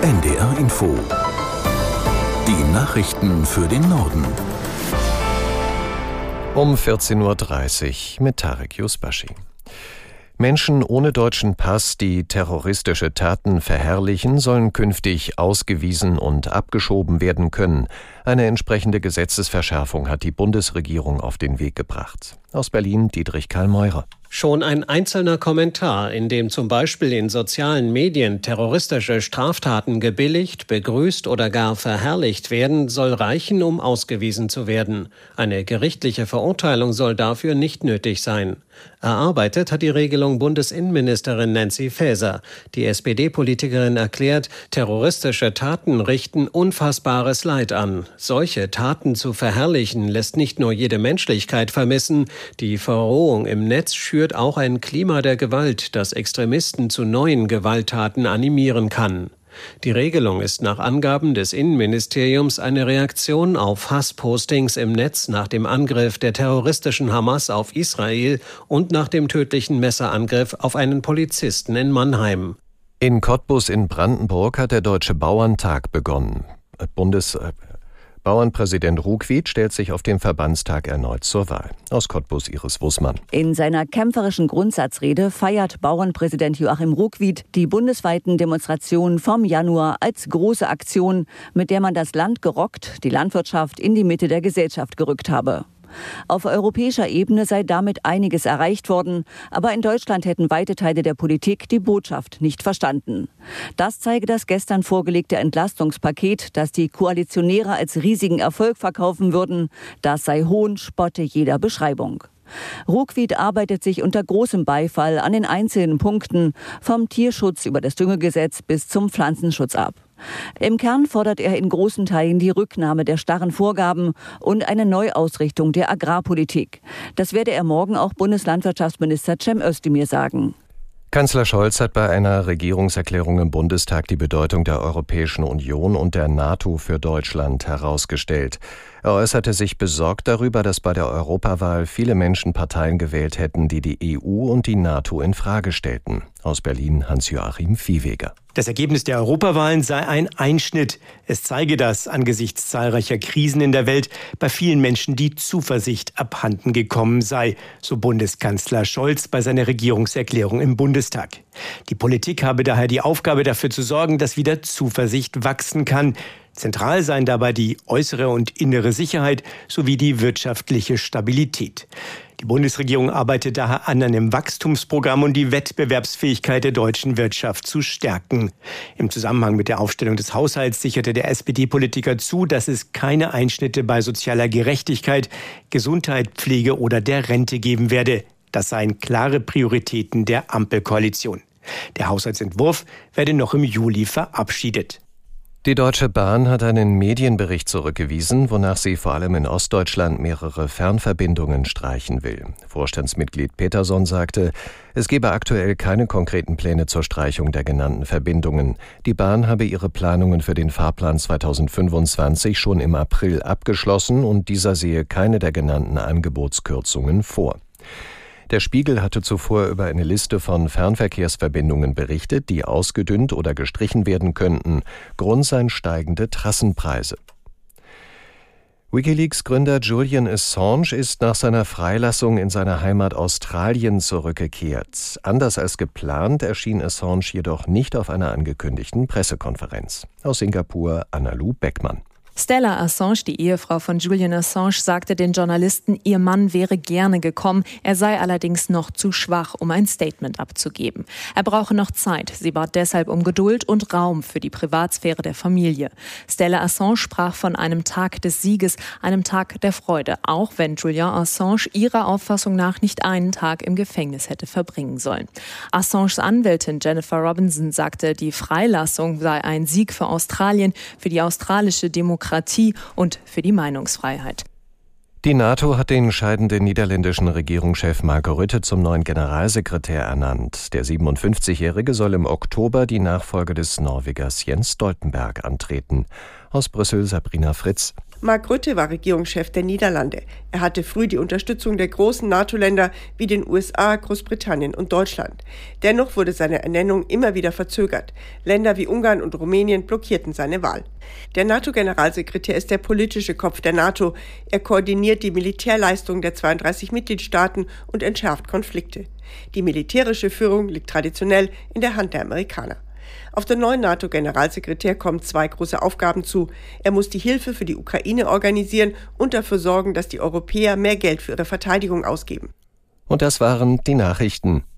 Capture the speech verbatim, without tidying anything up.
N D R Info. Die Nachrichten für den Norden. Um vierzehn Uhr dreißig mit Tarek Yusbashi. Menschen ohne deutschen Pass, die terroristische Taten verherrlichen, sollen künftig ausgewiesen und abgeschoben werden können. Eine entsprechende Gesetzesverschärfung hat die Bundesregierung auf den Weg gebracht. Aus Berlin Dietrich Karl Meurer. Schon ein einzelner Kommentar, in dem zum Beispiel in sozialen Medien terroristische Straftaten gebilligt, begrüßt oder gar verherrlicht werden, soll reichen, um ausgewiesen zu werden. Eine gerichtliche Verurteilung soll dafür nicht nötig sein. Erarbeitet hat die Regelung Bundesinnenministerin Nancy Faeser. Die S P D-Politikerin erklärt, terroristische Taten richten unfassbares Leid an. Solche Taten zu verherrlichen, lässt nicht nur jede Menschlichkeit vermissen, die Verrohung im Netz schürt auch ein Klima der Gewalt, das Extremisten zu neuen Gewalttaten animieren kann. Die Regelung ist nach Angaben des Innenministeriums eine Reaktion auf Hasspostings im Netz nach dem Angriff der terroristischen Hamas auf Israel und nach dem tödlichen Messerangriff auf einen Polizisten in Mannheim. In Cottbus in Brandenburg hat der Deutsche Bauerntag begonnen. Bundes Bauernpräsident Ruckwied stellt sich auf dem Verbandstag erneut zur Wahl. Aus Cottbus Iris Wussmann. In seiner kämpferischen Grundsatzrede feiert Bauernpräsident Joachim Ruckwied die bundesweiten Demonstrationen vom Januar als große Aktion, mit der man das Land gerockt, die Landwirtschaft in die Mitte der Gesellschaft gerückt habe. Auf europäischer Ebene sei damit einiges erreicht worden, aber in Deutschland hätten weite Teile der Politik die Botschaft nicht verstanden. Das zeige das gestern vorgelegte Entlastungspaket, das die Koalitionäre als riesigen Erfolg verkaufen würden. Das sei Hohn, Spotte jeder Beschreibung. Ruckwied arbeitet sich unter großem Beifall an den einzelnen Punkten, vom Tierschutz über das Düngegesetz bis zum Pflanzenschutz ab. Im Kern fordert er in großen Teilen die Rücknahme der starren Vorgaben und eine Neuausrichtung der Agrarpolitik. Das werde er morgen auch Bundeslandwirtschaftsminister Cem Özdemir sagen. Kanzler Scholz hat bei einer Regierungserklärung im Bundestag die Bedeutung der Europäischen Union und der NATO für Deutschland herausgestellt. Er äußerte sich besorgt darüber, dass bei der Europawahl viele Menschen Parteien gewählt hätten, die die E U und die NATO in Frage stellten. Aus Berlin Hans-Joachim Viehweger. Das Ergebnis der Europawahlen sei ein Einschnitt. Es zeige, dass angesichts zahlreicher Krisen in der Welt bei vielen Menschen die Zuversicht abhanden gekommen sei, so Bundeskanzler Scholz bei seiner Regierungserklärung im Bundestag. Die Politik habe daher die Aufgabe, dafür zu sorgen, dass wieder Zuversicht wachsen kann. Zentral seien dabei die äußere und innere Sicherheit sowie die wirtschaftliche Stabilität. Die Bundesregierung arbeitet daher an einem Wachstumsprogramm, um die Wettbewerbsfähigkeit der deutschen Wirtschaft zu stärken. Im Zusammenhang mit der Aufstellung des Haushalts sicherte der S P D-Politiker zu, dass es keine Einschnitte bei sozialer Gerechtigkeit, Gesundheit, Pflege oder der Rente geben werde. Das seien klare Prioritäten der Ampelkoalition. Der Haushaltsentwurf werde noch im Juli verabschiedet. Die Deutsche Bahn hat einen Medienbericht zurückgewiesen, wonach sie vor allem in Ostdeutschland mehrere Fernverbindungen streichen will. Vorstandsmitglied Peterson sagte, es gebe aktuell keine konkreten Pläne zur Streichung der genannten Verbindungen. Die Bahn habe ihre Planungen für den Fahrplan zweitausendfünfundzwanzig schon im April abgeschlossen und dieser sehe keine der genannten Angebotskürzungen vor. Der Spiegel hatte zuvor über eine Liste von Fernverkehrsverbindungen berichtet, die ausgedünnt oder gestrichen werden könnten. Grund seien steigende Trassenpreise. WikiLeaks-Gründer Julian Assange ist nach seiner Freilassung in seine Heimat Australien zurückgekehrt. Anders als geplant erschien Assange jedoch nicht auf einer angekündigten Pressekonferenz. Aus Singapur Anna-Lu Beckmann. Stella Assange, die Ehefrau von Julian Assange, sagte den Journalisten, ihr Mann wäre gerne gekommen, er sei allerdings noch zu schwach, um ein Statement abzugeben. Er brauche noch Zeit, sie bat deshalb um Geduld und Raum für die Privatsphäre der Familie. Stella Assange sprach von einem Tag des Sieges, einem Tag der Freude, auch wenn Julian Assange ihrer Auffassung nach nicht einen Tag im Gefängnis hätte verbringen sollen. Assanges Anwältin Jennifer Robinson sagte, die Freilassung sei ein Sieg für Australien, für die australische Demokratie und für die Meinungsfreiheit. Die NATO hat den scheidenden niederländischen Regierungschef Mark Rutte zum neuen Generalsekretär ernannt. Der siebenundfünfzigjährige soll im Oktober die Nachfolge des Norwegers Jens Stoltenberg antreten. Aus Brüssel Sabrina Fritz. Mark Rutte war Regierungschef der Niederlande. Er hatte früh die Unterstützung der großen NATO-Länder wie den U S A, Großbritannien und Deutschland. Dennoch wurde seine Ernennung immer wieder verzögert. Länder wie Ungarn und Rumänien blockierten seine Wahl. Der NATO-Generalsekretär ist der politische Kopf der NATO. Er koordiniert die Militärleistungen der zweiunddreißig Mitgliedstaaten und entschärft Konflikte. Die militärische Führung liegt traditionell in der Hand der Amerikaner. Auf den neuen NATO-Generalsekretär kommen zwei große Aufgaben zu. Er muss die Hilfe für die Ukraine organisieren und dafür sorgen, dass die Europäer mehr Geld für ihre Verteidigung ausgeben. Und das waren die Nachrichten.